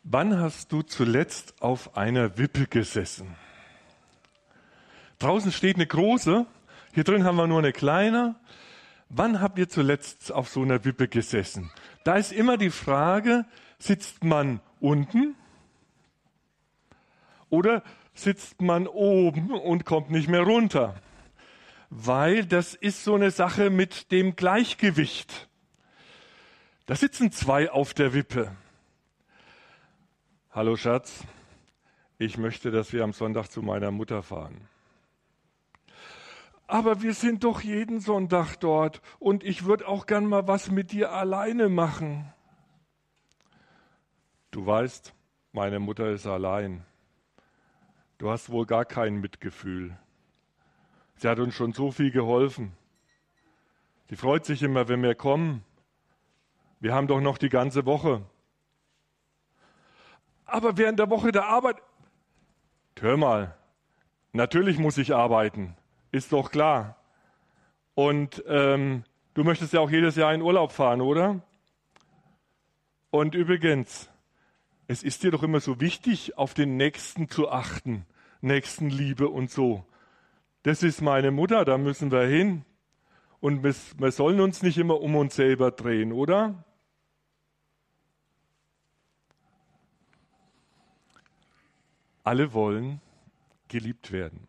Wann hast du zuletzt auf einer Wippe gesessen? Draußen steht eine große, hier drin haben wir nur eine kleine. Wann habt ihr zuletzt auf so einer Wippe gesessen? Da ist immer die Frage, sitzt man unten oder sitzt man oben und kommt nicht mehr runter? Weil das ist so eine Sache mit dem Gleichgewicht. Da sitzen zwei auf der Wippe. Hallo Schatz, ich möchte, dass wir am Sonntag zu meiner Mutter fahren. Aber wir sind doch jeden Sonntag dort und ich würde auch gern mal was mit dir alleine machen. Du weißt, meine Mutter ist allein. Du hast wohl gar kein Mitgefühl. Sie hat uns schon so viel geholfen. Sie freut sich immer, wenn wir kommen. Wir haben doch noch die ganze Woche. Aber während der Woche der Arbeit... Hör mal, natürlich muss ich arbeiten, ist doch klar. Und du möchtest ja auch jedes Jahr in Urlaub fahren, oder? Und übrigens, es ist dir doch immer so wichtig, auf den Nächsten zu achten, Nächstenliebe und so. Das ist meine Mutter, da müssen wir hin. Und wir sollen uns nicht immer um uns selber drehen, oder? Alle wollen geliebt werden.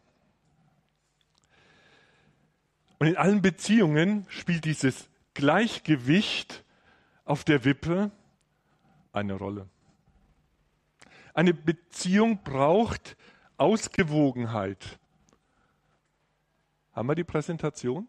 Und in allen Beziehungen spielt dieses Gleichgewicht auf der Wippe eine Rolle. Eine Beziehung braucht Ausgewogenheit. Haben wir die Präsentation?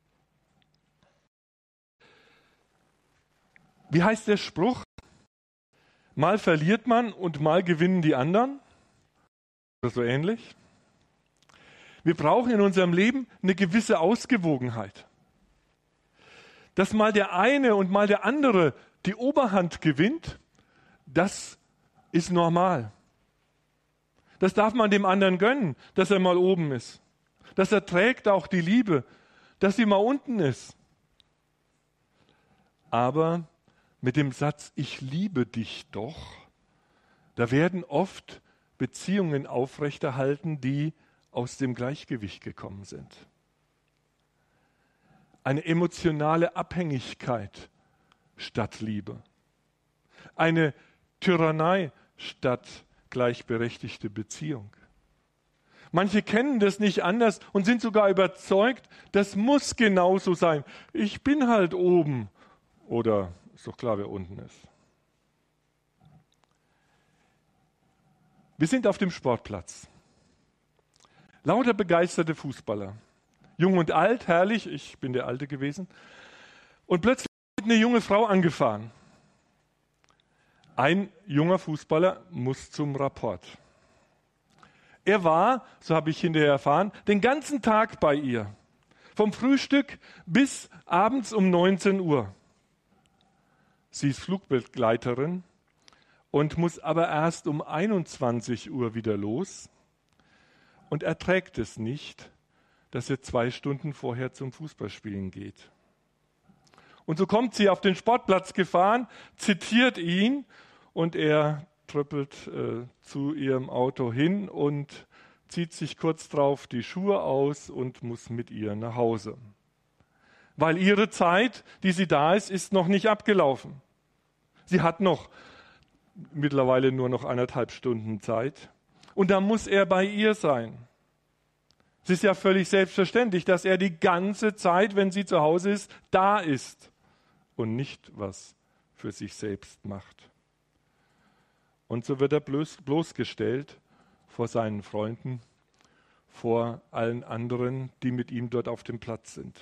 Wie heißt der Spruch? Mal verliert man und mal gewinnen die anderen. Oder so ähnlich. Wir brauchen in unserem Leben eine gewisse Ausgewogenheit. Dass mal der eine und mal der andere die Oberhand gewinnt, das ist normal. Das darf man dem anderen gönnen, dass er mal oben ist. Das erträgt auch die Liebe, dass sie mal unten ist. Aber mit dem Satz, ich liebe dich doch, da werden oft Beziehungen aufrechterhalten, die aus dem Gleichgewicht gekommen sind. Eine emotionale Abhängigkeit statt Liebe. Eine Tyrannei statt gleichberechtigte Beziehung. Manche kennen das nicht anders und sind sogar überzeugt, das muss genauso sein. Ich bin halt oben. Oder ist doch klar, wer unten ist. Wir sind auf dem Sportplatz. Lauter begeisterte Fußballer. Jung und alt, herrlich, ich bin der Alte gewesen. Und plötzlich wird eine junge Frau angefahren. Ein junger Fußballer muss zum Rapport. Er war, so habe ich hinterher erfahren, den ganzen Tag bei ihr. Vom Frühstück bis abends um 19 Uhr. Sie ist Flugbegleiterin und muss aber erst um 21 Uhr wieder los und erträgt es nicht, dass er 2 Stunden vorher zum Fußballspielen geht. Und so kommt sie auf den Sportplatz gefahren, zitiert ihn und er tröppelt zu ihrem Auto hin und zieht sich kurz drauf die Schuhe aus und muss mit ihr nach Hause. Weil ihre Zeit, die sie da ist noch nicht abgelaufen. Sie hat mittlerweile nur noch 1,5 Stunden Zeit. Und da muss er bei ihr sein. Es ist ja völlig selbstverständlich, dass er die ganze Zeit, wenn sie zu Hause ist, da ist und nicht was für sich selbst macht. Und so wird er bloßgestellt vor seinen Freunden, vor allen anderen, die mit ihm dort auf dem Platz sind.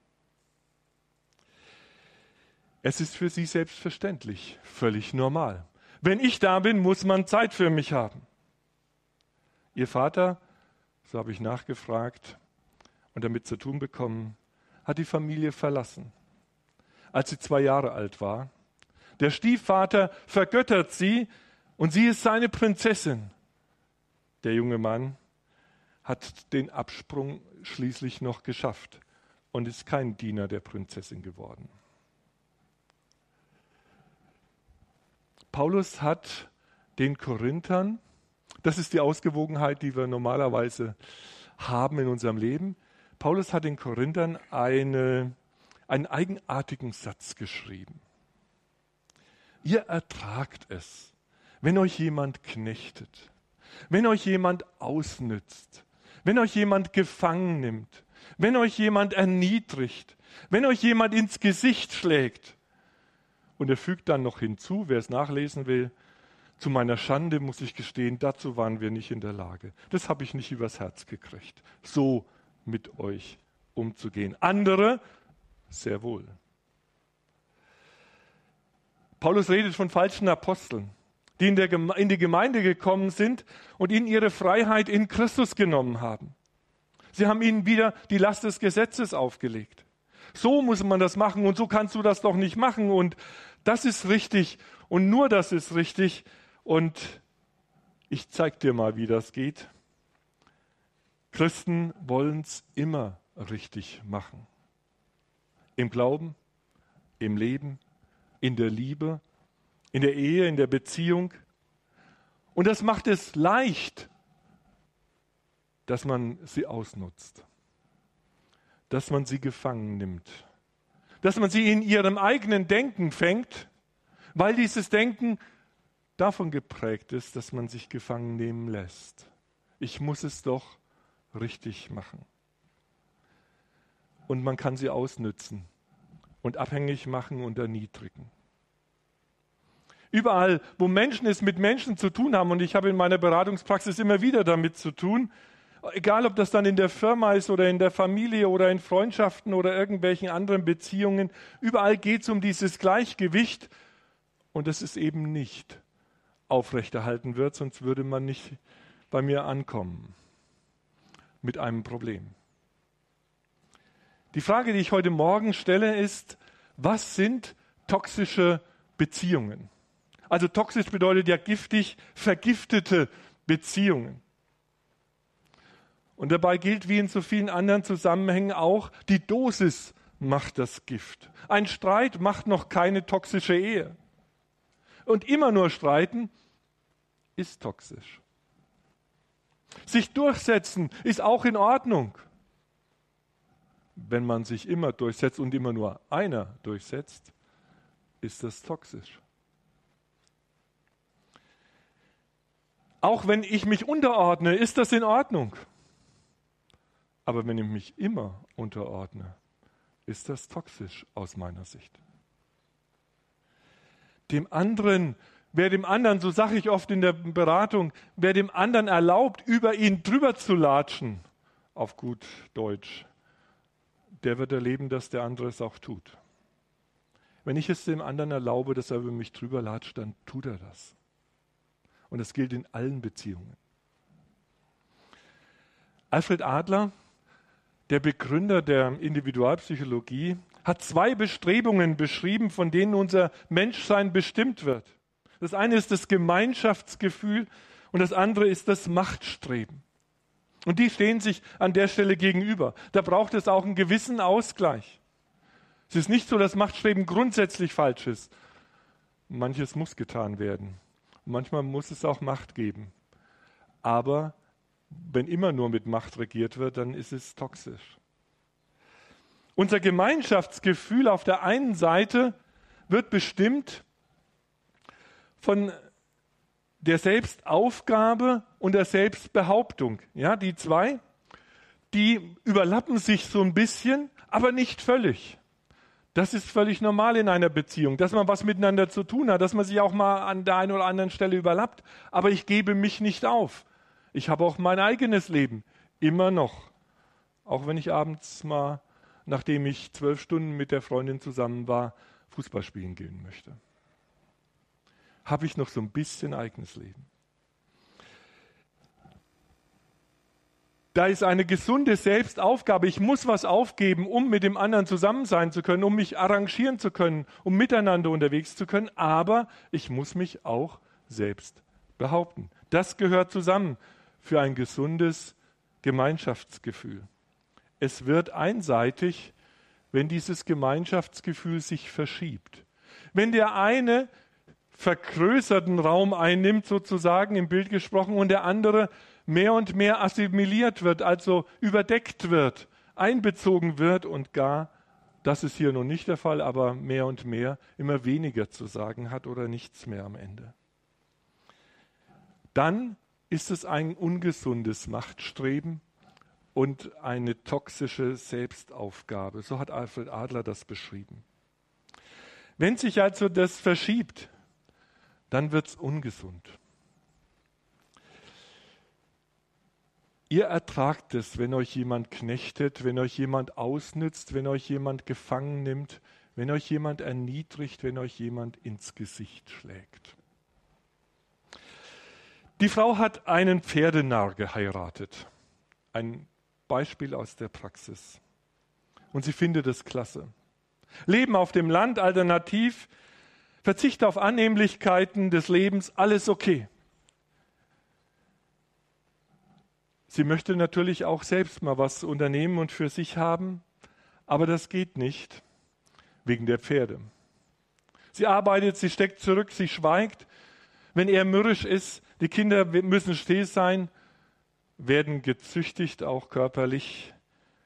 Es ist für sie selbstverständlich, völlig normal. Wenn ich da bin, muss man Zeit für mich haben. Ihr Vater, so habe ich nachgefragt und damit zu tun bekommen, hat die Familie verlassen, als sie 2 Jahre alt war. Der Stiefvater vergöttert sie und sie ist seine Prinzessin. Der junge Mann hat den Absprung schließlich noch geschafft und ist kein Diener der Prinzessin geworden. Paulus hat den Korinthern, das ist die Ausgewogenheit, die wir normalerweise haben in unserem Leben. Paulus hat den Korinthern einen eigenartigen Satz geschrieben. Ihr ertragt es, wenn euch jemand knechtet, wenn euch jemand ausnützt, wenn euch jemand gefangen nimmt, wenn euch jemand erniedrigt, wenn euch jemand ins Gesicht schlägt. Und er fügt dann noch hinzu, wer es nachlesen will, zu meiner Schande muss ich gestehen, dazu waren wir nicht in der Lage. Das habe ich nicht übers Herz gekriegt, so mit euch umzugehen. Andere sehr wohl. Paulus redet von falschen Aposteln, die in die Gemeinde gekommen sind und ihnen ihre Freiheit in Christus genommen haben. Sie haben ihnen wieder die Last des Gesetzes aufgelegt. So muss man das machen und so kannst du das doch nicht machen und das ist richtig und nur das ist richtig und ich zeige dir mal, wie das geht. Christen wollen es immer richtig machen. Im Glauben, im Leben, in der Liebe, in der Ehe, in der Beziehung. Und das macht es leicht, dass man sie ausnutzt, dass man sie gefangen nimmt, dass man sie in ihrem eigenen Denken fängt, weil dieses Denken davon geprägt ist, dass man sich gefangen nehmen lässt. Ich muss es doch richtig machen. Und man kann sie ausnützen und abhängig machen und erniedrigen. Überall, wo Menschen es mit Menschen zu tun haben, und ich habe in meiner Beratungspraxis immer wieder damit zu tun, egal ob das dann in der Firma ist oder in der Familie oder in Freundschaften oder irgendwelchen anderen Beziehungen, überall geht es um dieses Gleichgewicht und das ist eben nicht aufrechterhalten wird, sonst würde man nicht bei mir ankommen mit einem Problem. Die Frage, die ich heute Morgen stelle, ist, was sind toxische Beziehungen? Also toxisch bedeutet ja giftig, vergiftete Beziehungen. Und dabei gilt wie in so vielen anderen Zusammenhängen auch, die Dosis macht das Gift. Ein Streit macht noch keine toxische Ehe. Und immer nur streiten ist toxisch. Sich durchsetzen ist auch in Ordnung. Wenn man sich immer durchsetzt und immer nur einer durchsetzt, ist das toxisch. Auch wenn ich mich unterordne, ist das in Ordnung. Aber wenn ich mich immer unterordne, ist das toxisch aus meiner Sicht. Wer dem anderen, so sage ich oft in der Beratung, wer dem anderen erlaubt, über ihn drüber zu latschen, auf gut Deutsch, der wird erleben, dass der andere es auch tut. Wenn ich es dem anderen erlaube, dass er über mich drüber latscht, dann tut er das. Und das gilt in allen Beziehungen. Alfred Adler, der Begründer der Individualpsychologie, hat 2 Bestrebungen beschrieben, von denen unser Menschsein bestimmt wird. Das eine ist das Gemeinschaftsgefühl und das andere ist das Machtstreben. Und die stehen sich an der Stelle gegenüber. Da braucht es auch einen gewissen Ausgleich. Es ist nicht so, dass Machtstreben grundsätzlich falsch ist. Manches muss getan werden. Manchmal muss es auch Macht geben. Aber wenn immer nur mit Macht regiert wird, dann ist es toxisch. Unser Gemeinschaftsgefühl auf der einen Seite wird bestimmt von der Selbstaufgabe und der Selbstbehauptung. Ja, die 2, die überlappen sich so ein bisschen, aber nicht völlig. Das ist völlig normal in einer Beziehung, dass man was miteinander zu tun hat, dass man sich auch mal an der einen oder anderen Stelle überlappt. Aber ich gebe mich nicht auf. Ich habe auch mein eigenes Leben, immer noch. Auch wenn ich abends mal, nachdem ich 12 Stunden mit der Freundin zusammen war, Fußball spielen gehen möchte. Habe ich noch so ein bisschen eigenes Leben. Da ist eine gesunde Selbstaufgabe. Ich muss was aufgeben, um mit dem anderen zusammen sein zu können, um mich arrangieren zu können, um miteinander unterwegs zu können. Aber ich muss mich auch selbst behaupten. Das gehört zusammen für ein gesundes Gemeinschaftsgefühl. Es wird einseitig, wenn dieses Gemeinschaftsgefühl sich verschiebt. Wenn der eine vergrößerten Raum einnimmt, sozusagen im Bild gesprochen, und der andere mehr und mehr assimiliert wird, also überdeckt wird, einbezogen wird und gar, das ist hier noch nicht der Fall, aber mehr und mehr immer weniger zu sagen hat oder nichts mehr am Ende. Dann ist es ein ungesundes Machtstreben und eine toxische Selbstaufgabe. So hat Alfred Adler das beschrieben. Wenn sich also das verschiebt, dann wird es ungesund. Ihr ertragt es, wenn euch jemand knechtet, wenn euch jemand ausnützt, wenn euch jemand gefangen nimmt, wenn euch jemand erniedrigt, wenn euch jemand ins Gesicht schlägt. Die Frau hat einen Pferdenarr geheiratet. Ein Beispiel aus der Praxis. Und sie findet es klasse. Leben auf dem Land, alternativ, Verzicht auf Annehmlichkeiten des Lebens, alles okay. Sie möchte natürlich auch selbst mal was unternehmen und für sich haben, aber das geht nicht, wegen der Pferde. Sie arbeitet, sie steckt zurück, sie schweigt. Wenn er mürrisch ist, die Kinder müssen still sein, werden gezüchtigt, auch körperlich.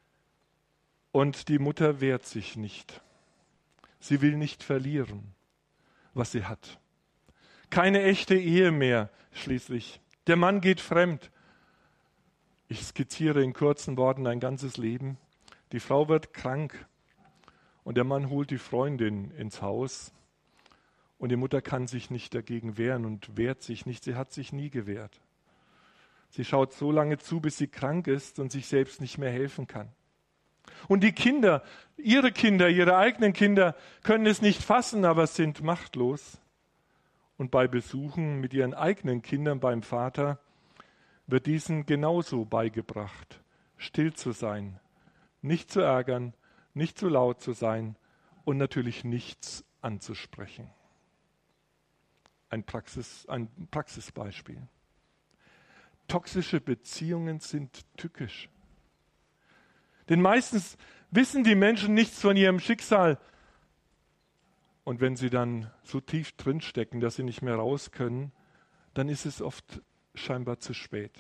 Und die Mutter wehrt sich nicht. Sie will nicht verlieren, was sie hat. Keine echte Ehe mehr schließlich. Der Mann geht fremd. Ich skizziere in kurzen Worten ein ganzes Leben. Die Frau wird krank und der Mann holt die Freundin ins Haus und die Mutter kann sich nicht dagegen wehren und wehrt sich nicht. Sie hat sich nie gewehrt. Sie schaut so lange zu, bis sie krank ist und sich selbst nicht mehr helfen kann. Und die Kinder, ihre eigenen Kinder, können es nicht fassen, aber sind machtlos. Und bei Besuchen mit ihren eigenen Kindern beim Vater wird diesen genauso beigebracht, still zu sein, nicht zu ärgern, nicht zu laut zu sein und natürlich nichts anzusprechen. Ein Praxisbeispiel. Toxische Beziehungen sind tückisch. Denn meistens wissen die Menschen nichts von ihrem Schicksal. Und wenn sie dann so tief drinstecken, dass sie nicht mehr raus können, dann ist es oft scheinbar zu spät.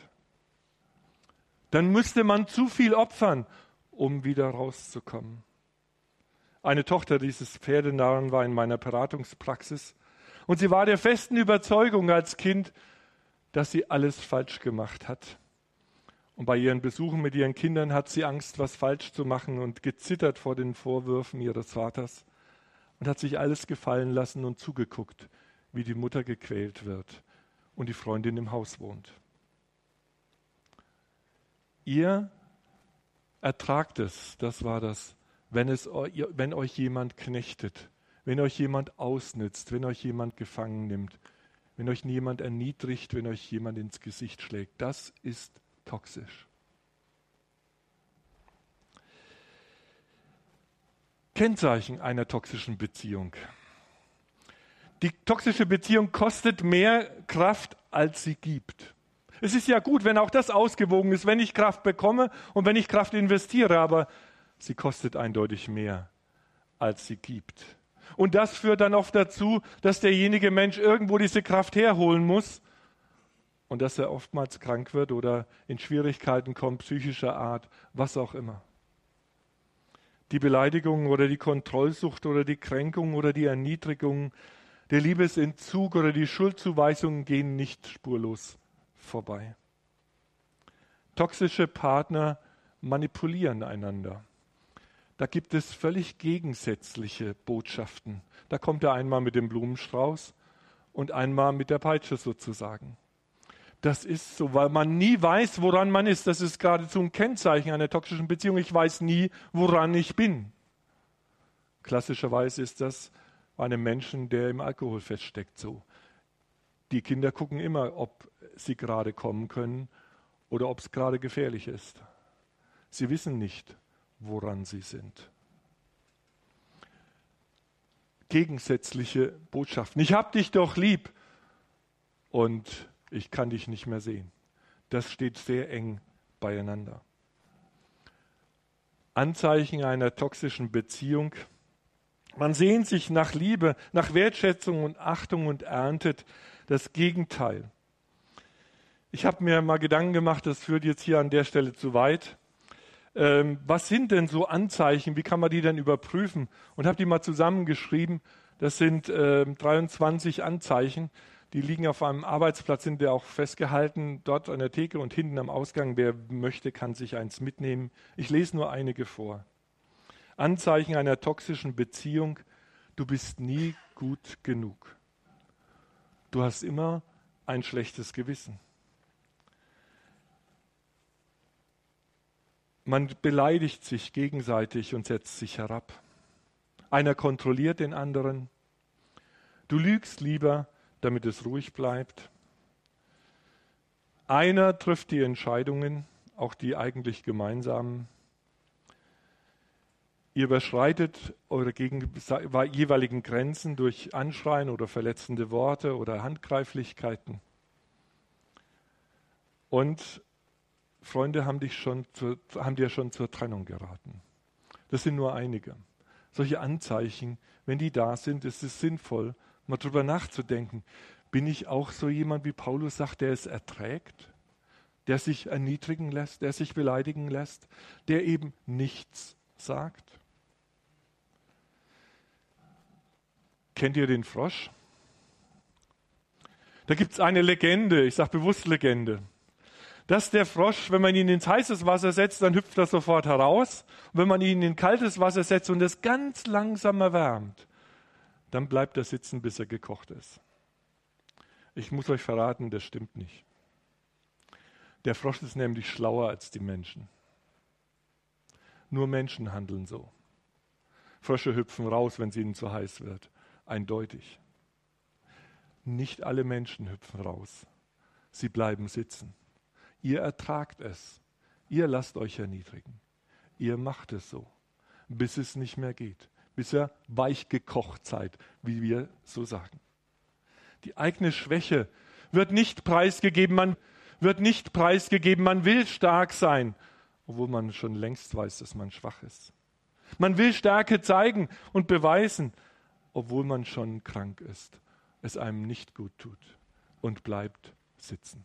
Dann müsste man zu viel opfern, um wieder rauszukommen. Eine Tochter dieses Pferdenarren war in meiner Beratungspraxis und sie war der festen Überzeugung als Kind, dass sie alles falsch gemacht hat. Und bei ihren Besuchen mit ihren Kindern hat sie Angst, was falsch zu machen und gezittert vor den Vorwürfen ihres Vaters und hat sich alles gefallen lassen und zugeguckt, wie die Mutter gequält wird und die Freundin im Haus wohnt. Ihr ertragt es, das war das, wenn euch jemand knechtet, wenn euch jemand ausnützt, wenn euch jemand gefangen nimmt, wenn euch jemand erniedrigt, wenn euch jemand ins Gesicht schlägt. Das ist toxisch. Kennzeichen einer toxischen Beziehung. Die toxische Beziehung kostet mehr Kraft, als sie gibt. Es ist ja gut, wenn auch das ausgewogen ist, wenn ich Kraft bekomme und wenn ich Kraft investiere, aber sie kostet eindeutig mehr, als sie gibt. Und das führt dann oft dazu, dass derjenige Mensch irgendwo diese Kraft herholen muss und dass er oftmals krank wird oder in Schwierigkeiten kommt, psychischer Art, was auch immer. Die Beleidigung oder die Kontrollsucht oder die Kränkung oder die Erniedrigung, der Liebesentzug oder die Schuldzuweisungen gehen nicht spurlos vorbei. Toxische Partner manipulieren einander. Da gibt es völlig gegensätzliche Botschaften. Da kommt er einmal mit dem Blumenstrauß und einmal mit der Peitsche sozusagen. Das ist so, weil man nie weiß, woran man ist. Das ist geradezu ein Kennzeichen einer toxischen Beziehung. Ich weiß nie, woran ich bin. Klassischerweise ist das bei einem Menschen, der im Alkohol feststeckt, so. Die Kinder gucken immer, ob sie gerade kommen können oder ob es gerade gefährlich ist. Sie wissen nicht, woran sie sind. Gegensätzliche Botschaften. Ich hab dich doch lieb und ich kann dich nicht mehr sehen. Das steht sehr eng beieinander. Anzeichen einer toxischen Beziehung Man sehnt sich nach Liebe, nach Wertschätzung und Achtung und erntet das Gegenteil. Ich habe mir mal Gedanken gemacht, das führt jetzt hier an der Stelle zu weit. Was sind denn so Anzeichen? Wie kann man die denn überprüfen? Und habe die mal zusammengeschrieben. Das sind 23 Anzeichen. Die liegen auf einem Arbeitsplatz, sind ja auch festgehalten, dort an der Theke und hinten am Ausgang. Wer möchte, kann sich eins mitnehmen. Ich lese nur einige vor. Anzeichen einer toxischen Beziehung. Du bist nie gut genug. Du hast immer ein schlechtes Gewissen. Man beleidigt sich gegenseitig und setzt sich herab. Einer kontrolliert den anderen. Du lügst lieber, damit es ruhig bleibt. Einer trifft die Entscheidungen, auch die eigentlich gemeinsamen. Ihr überschreitet eure jeweiligen Grenzen durch Anschreien oder verletzende Worte oder Handgreiflichkeiten. Und Freunde haben dir schon zur Trennung geraten. Das sind nur einige. Solche Anzeichen, wenn die da sind, ist es sinnvoll, mal drüber nachzudenken. Bin ich auch so jemand, wie Paulus sagt, der es erträgt, der sich erniedrigen lässt, der sich beleidigen lässt, der eben nichts sagt? Kennt ihr den Frosch? Da gibt es eine Legende, ich sage bewusst Legende, dass der Frosch, wenn man ihn ins heißes Wasser setzt, dann hüpft er sofort heraus. Und wenn man ihn in kaltes Wasser setzt und es ganz langsam erwärmt, dann bleibt er sitzen, bis er gekocht ist. Ich muss euch verraten, das stimmt nicht. Der Frosch ist nämlich schlauer als die Menschen. Nur Menschen handeln so. Frösche hüpfen raus, wenn es ihnen zu heiß wird. Eindeutig. Nicht alle Menschen hüpfen raus. Sie bleiben sitzen. Ihr ertragt es. Ihr lasst euch erniedrigen. Ihr macht es so, bis es nicht mehr geht. Bis ihr weich gekocht seid, wie wir so sagen. Die eigene Schwäche wird nicht preisgegeben. Man will stark sein, obwohl man schon längst weiß, dass man schwach ist. Man will Stärke zeigen und beweisen, obwohl man schon krank ist, es einem nicht gut tut und bleibt sitzen.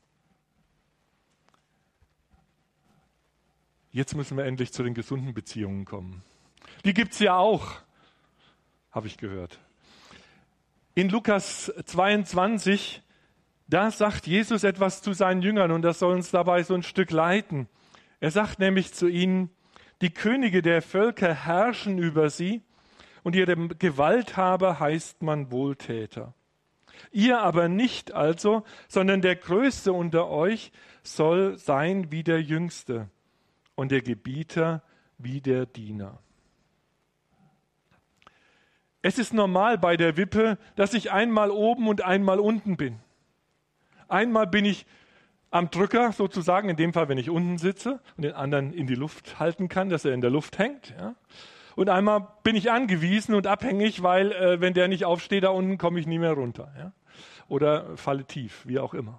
Jetzt müssen wir endlich zu den gesunden Beziehungen kommen. Die gibt es ja auch, habe ich gehört. In Lukas 22, da sagt Jesus etwas zu seinen Jüngern und das soll uns dabei so ein Stück leiten. Er sagt nämlich zu ihnen, die Könige der Völker herrschen über sie und ihrem Gewalthaber heißt man Wohltäter. Ihr aber nicht also, sondern der Größte unter euch soll sein wie der Jüngste und der Gebieter wie der Diener. Es ist normal bei der Wippe, dass ich einmal oben und einmal unten bin. Einmal bin ich am Drücker sozusagen, in dem Fall, wenn ich unten sitze und den anderen in die Luft halten kann, dass er in der Luft hängt. Ja. Und einmal bin ich angewiesen und abhängig, weil wenn der nicht aufsteht da unten, komme ich nie mehr runter. Ja. Oder falle tief, wie auch immer.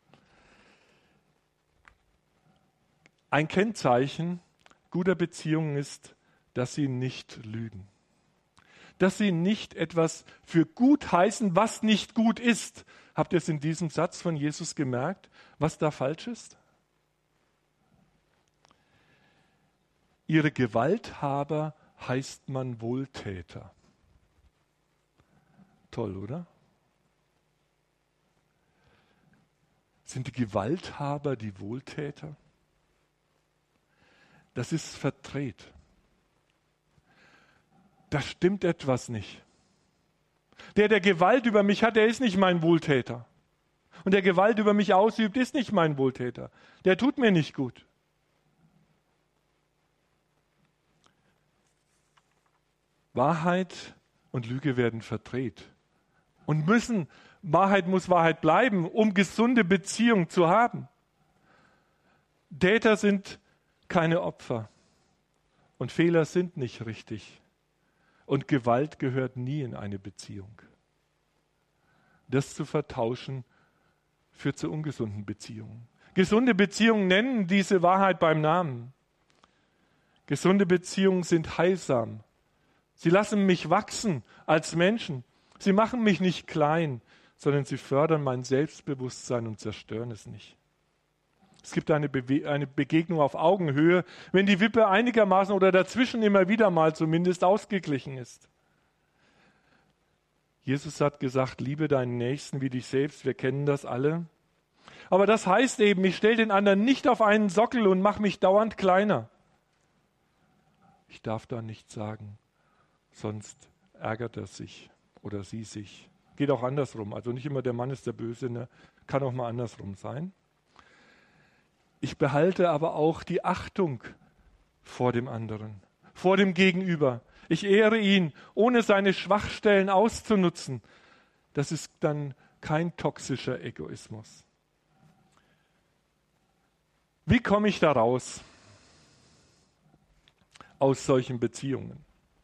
Ein Kennzeichen guter Beziehungen ist, dass sie nicht lügen. Dass sie nicht etwas für gut heißen, was nicht gut ist. Habt ihr es in diesem Satz von Jesus gemerkt, was da falsch ist? Ihre Gewalthaber heißt man Wohltäter. Toll, oder? Sind die Gewalthaber die Wohltäter? Das ist verdreht. Da stimmt etwas nicht. Der Gewalt über mich hat, der ist nicht mein Wohltäter. Und der Gewalt über mich ausübt, ist nicht mein Wohltäter. Der tut mir nicht gut. Wahrheit und Lüge werden verdreht. Und Wahrheit muss Wahrheit bleiben, um gesunde Beziehungen zu haben. Täter sind keine Opfer. Und Fehler sind nicht richtig. Und Gewalt gehört nie in eine Beziehung. Das zu vertauschen führt zu ungesunden Beziehungen. Gesunde Beziehungen nennen diese Wahrheit beim Namen. Gesunde Beziehungen sind heilsam Sie lassen mich wachsen als Menschen. Sie machen mich nicht klein, sondern sie fördern mein Selbstbewusstsein und zerstören es nicht. Es gibt eine Begegnung auf Augenhöhe, wenn die Wippe einigermaßen oder dazwischen immer wieder mal zumindest ausgeglichen ist. Jesus hat gesagt, liebe deinen Nächsten wie dich selbst, wir kennen das alle. Aber das heißt eben, ich stelle den anderen nicht auf einen Sockel und mache mich dauernd kleiner. Ich darf da nichts sagen, sonst ärgert er sich oder sie sich. Geht auch andersrum, also nicht immer der Mann ist der Böse, ne? Kann auch mal andersrum sein. Ich behalte aber auch die Achtung vor dem anderen, vor dem Gegenüber. Ich ehre ihn, ohne seine Schwachstellen auszunutzen. Das ist dann kein toxischer Egoismus. Wie komme ich da raus aus solchen Beziehungen?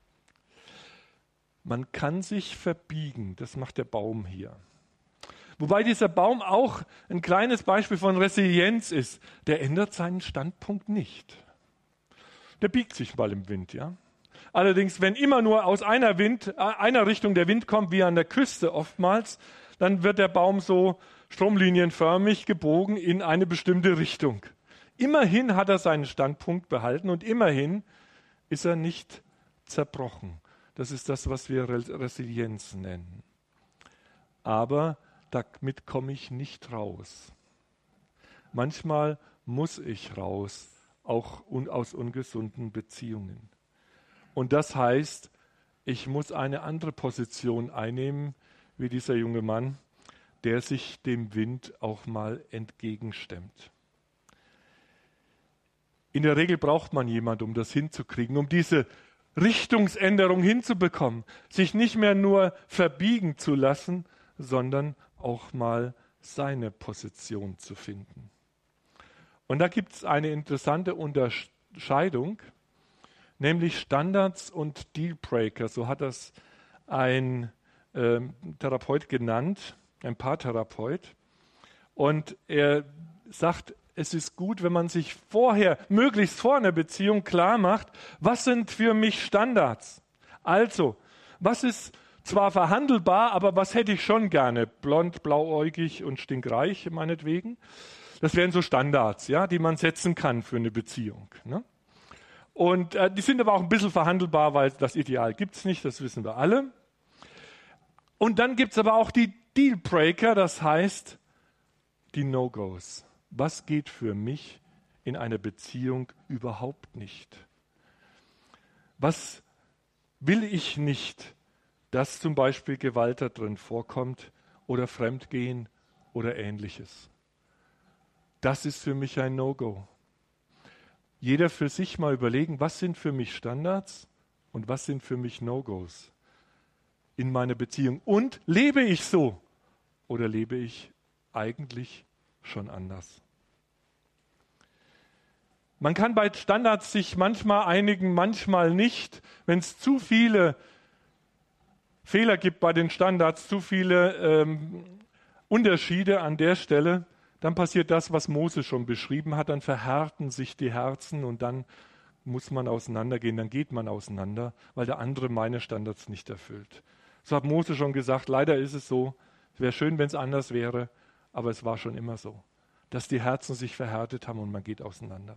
Man kann sich verbiegen, das macht der Baum hier. Wobei dieser Baum auch ein kleines Beispiel von Resilienz ist. Der ändert seinen Standpunkt nicht. Der biegt sich mal im Wind, ja. Allerdings, wenn immer nur aus einer Richtung der Wind kommt, wie an der Küste oftmals, dann wird der Baum so stromlinienförmig gebogen in eine bestimmte Richtung. Immerhin hat er seinen Standpunkt behalten und immerhin ist er nicht zerbrochen. Das ist das, was wir Resilienz nennen. Aber damit komme ich nicht raus. Manchmal muss ich raus, auch aus ungesunden Beziehungen. Und das heißt, ich muss eine andere Position einnehmen, wie dieser junge Mann, der sich dem Wind auch mal entgegenstemmt. In der Regel braucht man jemanden, um das hinzukriegen, um diese Richtungsänderung hinzubekommen, sich nicht mehr nur verbiegen zu lassen, sondern auch mal seine Position zu finden. Und da gibt es eine interessante Unterscheidung, nämlich Standards und Dealbreaker. So hat das ein Therapeut genannt, ein Paartherapeut. Und er sagt, es ist gut, wenn man sich möglichst vor einer Beziehung klar macht, was sind für mich Standards? Also, was ist zwar verhandelbar, aber was hätte ich schon gerne? Blond, blauäugig und stinkreich meinetwegen. Das wären so Standards, ja, die man setzen kann für eine Beziehung. Ne? Und die sind aber auch ein bisschen verhandelbar, weil das Ideal gibt es nicht, das wissen wir alle. Und dann gibt es aber auch die Dealbreaker, das heißt die No-Gos. Was geht für mich in einer Beziehung überhaupt nicht? Was will ich nicht, dass zum Beispiel Gewalt da drin vorkommt oder Fremdgehen oder Ähnliches? Das ist für mich ein No-Go. Jeder für sich mal überlegen, was sind für mich Standards und was sind für mich No-Gos in meiner Beziehung. Und lebe ich so oder lebe ich eigentlich schon anders? Man kann bei Standards sich manchmal einigen, manchmal nicht. Wenn es zu viele Fehler gibt bei den Standards, zu viele Unterschiede an der Stelle, dann passiert das, was Mose schon beschrieben hat, dann verhärten sich die Herzen und dann muss man auseinandergehen, dann geht man auseinander, weil der andere meine Standards nicht erfüllt. So hat Mose schon gesagt, leider ist es so, es wäre schön, wenn es anders wäre, aber es war schon immer so, dass die Herzen sich verhärtet haben und man geht auseinander.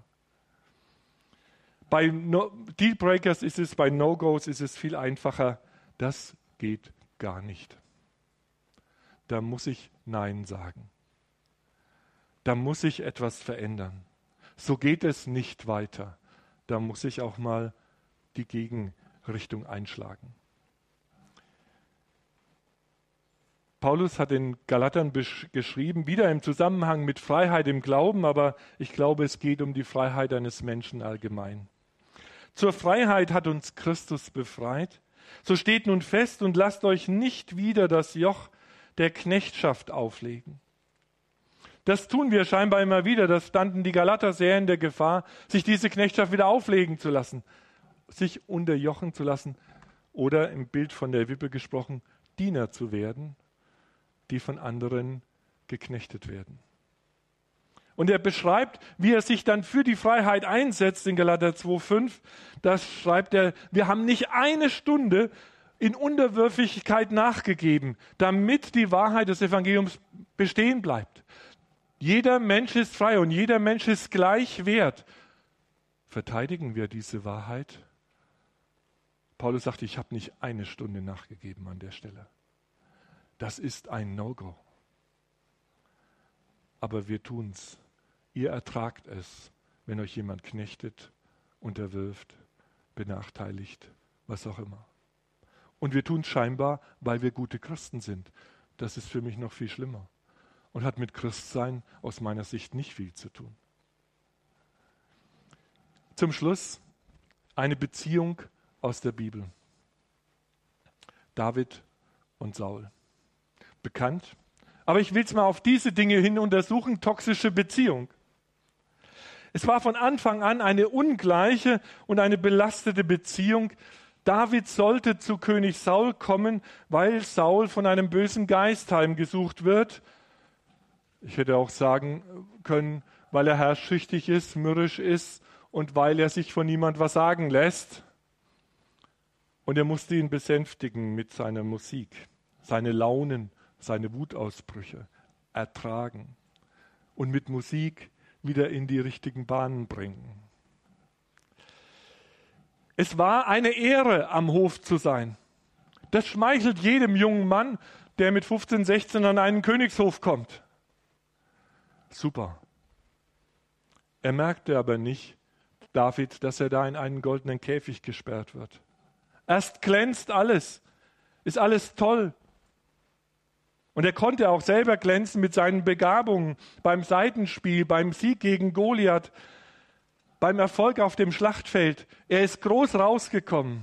Bei Dealbreakers ist es, bei No-Gos ist es viel einfacher, das geht gar nicht. Da muss ich Nein sagen. Da muss ich etwas verändern. So geht es nicht weiter. Da muss ich auch mal die Gegenrichtung einschlagen. Paulus hat den Galatern geschrieben, wieder im Zusammenhang mit Freiheit im Glauben, aber ich glaube, es geht um die Freiheit eines Menschen allgemein. Zur Freiheit hat uns Christus befreit. So steht nun fest und lasst euch nicht wieder das Joch der Knechtschaft auflegen. Das tun wir scheinbar immer wieder. Das standen die Galater sehr in der Gefahr, sich diese Knechtschaft wieder auflegen zu lassen, sich unterjochen zu lassen oder im Bild von der Wippe gesprochen, Diener zu werden, die von anderen geknechtet werden. Und er beschreibt, wie er sich dann für die Freiheit einsetzt in Galater 2,5. Da schreibt er, wir haben nicht eine Stunde in Unterwürfigkeit nachgegeben, damit die Wahrheit des Evangeliums bestehen bleibt. Jeder Mensch ist frei und jeder Mensch ist gleich wert. Verteidigen wir diese Wahrheit? Paulus sagt, ich habe nicht eine Stunde nachgegeben an der Stelle. Das ist ein No-Go. Aber wir tun's. Ihr ertragt es, wenn euch jemand knechtet, unterwirft, benachteiligt, was auch immer. Und wir tun es scheinbar, weil wir gute Christen sind. Das ist für mich noch viel schlimmer und hat mit Christsein aus meiner Sicht nicht viel zu tun. Zum Schluss eine Beziehung aus der Bibel. David und Saul. Bekannt. Aber ich will es mal auf diese Dinge hin untersuchen, toxische Beziehung. Es war von Anfang an eine ungleiche und eine belastete Beziehung. David sollte zu König Saul kommen, weil Saul von einem bösen Geist heimgesucht wird. Ich hätte auch sagen können, weil er herrschsüchtig ist, mürrisch ist und weil er sich von niemand was sagen lässt. Und er musste ihn besänftigen mit seiner Musik, seine Launen, seine Wutausbrüche ertragen und mit Musik wieder in die richtigen Bahnen bringen. Es war eine Ehre, am Hof zu sein. Das schmeichelt jedem jungen Mann, der mit 15, 16 an einen Königshof kommt. Super. Er merkte aber nicht, David, dass er da in einen goldenen Käfig gesperrt wird. Erst glänzt alles, ist alles toll. Und er konnte auch selber glänzen mit seinen Begabungen beim Seitenspiel, beim Sieg gegen Goliath, beim Erfolg auf dem Schlachtfeld. Er ist groß rausgekommen.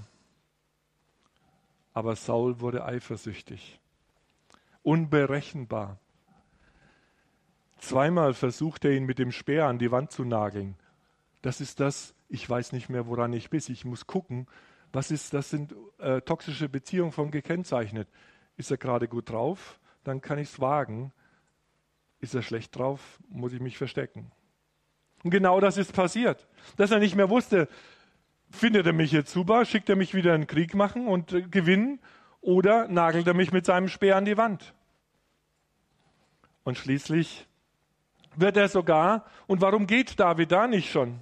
Aber Saul wurde eifersüchtig, unberechenbar. Zweimal versucht er ihn mit dem Speer an die Wand zu nageln. Das ist das, ich weiß nicht mehr, woran ich bin. Ich muss gucken, das sind toxische Beziehungen von gekennzeichnet. Ist er gerade gut drauf? Dann kann ich es wagen. Ist er schlecht drauf? Muss ich mich verstecken. Und genau das ist passiert. Dass er nicht mehr wusste, findet er mich jetzt super, schickt er mich wieder einen Krieg machen und gewinnen oder nagelt er mich mit seinem Speer an die Wand. Und schließlich wird er sogar, und warum geht David da nicht schon?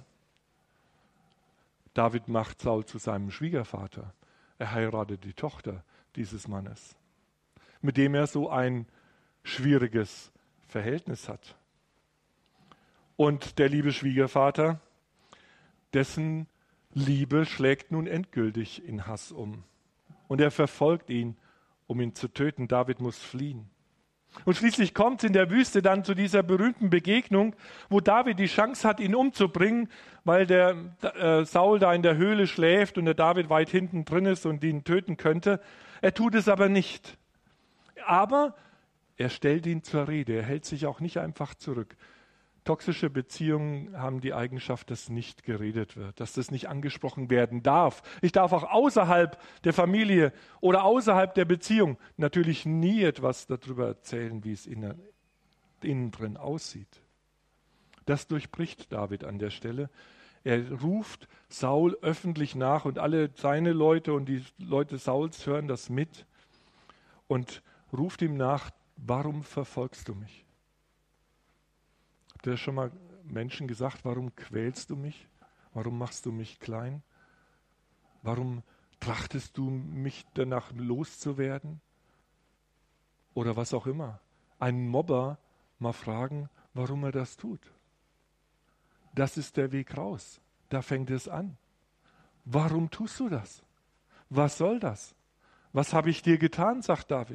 David macht Saul zu seinem Schwiegervater. Er heiratet die Tochter dieses Mannes, mit dem er so ein schwieriges Verhältnis hat. Und der liebe Schwiegervater, dessen Liebe schlägt nun endgültig in Hass um. Und er verfolgt ihn, um ihn zu töten. David muss fliehen. Und schließlich kommt es in der Wüste dann zu dieser berühmten Begegnung, wo David die Chance hat, ihn umzubringen, weil der Saul da in der Höhle schläft und der David weit hinten drin ist und ihn töten könnte. Er tut es aber nicht. Aber er stellt ihn zur Rede. Er hält sich auch nicht einfach zurück. Toxische Beziehungen haben die Eigenschaft, dass nicht geredet wird, dass das nicht angesprochen werden darf. Ich darf auch außerhalb der Familie oder außerhalb der Beziehung natürlich nie etwas darüber erzählen, wie es innen drin aussieht. Das durchbricht David an der Stelle. Er ruft Saul öffentlich nach und alle seine Leute und die Leute Sauls hören das mit und ruft ihm nach, warum verfolgst du mich? Habt ihr schon mal Menschen gesagt, warum quälst du mich? Warum machst du mich klein? Warum trachtest du mich danach loszuwerden? Oder was auch immer. Einen Mobber mal fragen, warum er das tut. Das ist der Weg raus. Da fängt es an. Warum tust du das? Was soll das? Was habe ich dir getan, sagt David.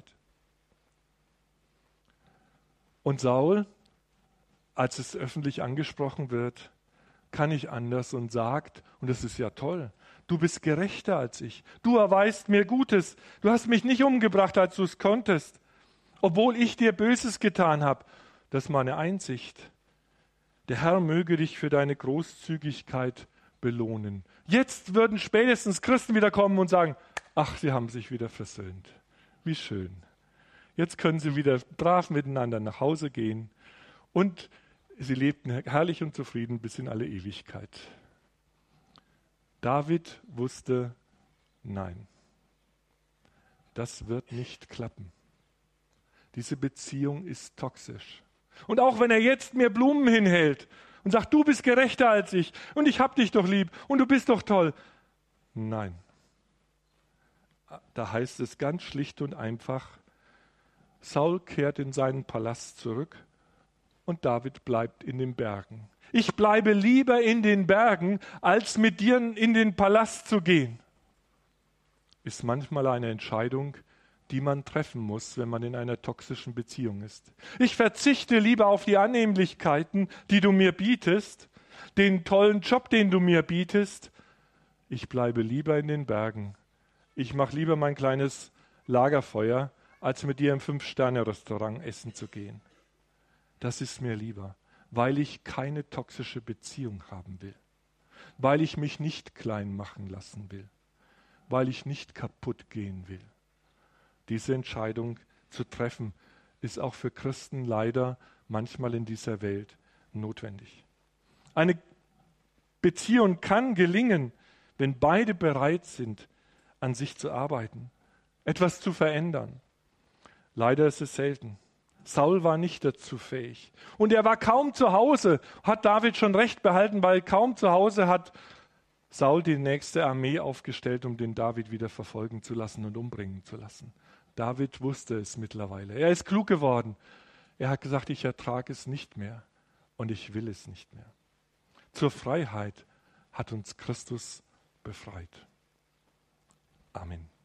Und Saul, als es öffentlich angesprochen wird, kann nicht anders und sagt, und das ist ja toll, du bist gerechter als ich. Du erweist mir Gutes. Du hast mich nicht umgebracht, als du es konntest, obwohl ich dir Böses getan habe. Das ist meine Einsicht. Der Herr möge dich für deine Großzügigkeit belohnen. Jetzt würden spätestens Christen wieder kommen und sagen, ach, sie haben sich wieder versöhnt. Wie schön. Jetzt können sie wieder brav miteinander nach Hause gehen. Und Sie lebten herrlich und zufrieden bis in alle Ewigkeit. David wusste, nein, das wird nicht klappen. Diese Beziehung ist toxisch. Und auch wenn er jetzt mir Blumen hinhält und sagt, du bist gerechter als ich und ich hab dich doch lieb und du bist doch toll. Nein. Da heißt es ganz schlicht und einfach, Saul kehrt in seinen Palast zurück und David bleibt in den Bergen. Ich bleibe lieber in den Bergen, als mit dir in den Palast zu gehen. Ist manchmal eine Entscheidung, die man treffen muss, wenn man in einer toxischen Beziehung ist. Ich verzichte lieber auf die Annehmlichkeiten, die du mir bietest, den tollen Job, den du mir bietest. Ich bleibe lieber in den Bergen. Ich mache lieber mein kleines Lagerfeuer, als mit dir im 5-Sterne-Restaurant essen zu gehen. Das ist mir lieber, weil ich keine toxische Beziehung haben will, weil ich mich nicht klein machen lassen will, weil ich nicht kaputt gehen will. Diese Entscheidung zu treffen, ist auch für Christen leider manchmal in dieser Welt notwendig. Eine Beziehung kann gelingen, wenn beide bereit sind, an sich zu arbeiten, etwas zu verändern. Leider ist es selten. Saul war nicht dazu fähig. Und er war kaum zu Hause, hat David schon recht behalten, weil kaum zu Hause hat Saul die nächste Armee aufgestellt, um den David wieder verfolgen zu lassen und umbringen zu lassen. David wusste es mittlerweile. Er ist klug geworden. Er hat gesagt, ich ertrage es nicht mehr und ich will es nicht mehr. Zur Freiheit hat uns Christus befreit. Amen.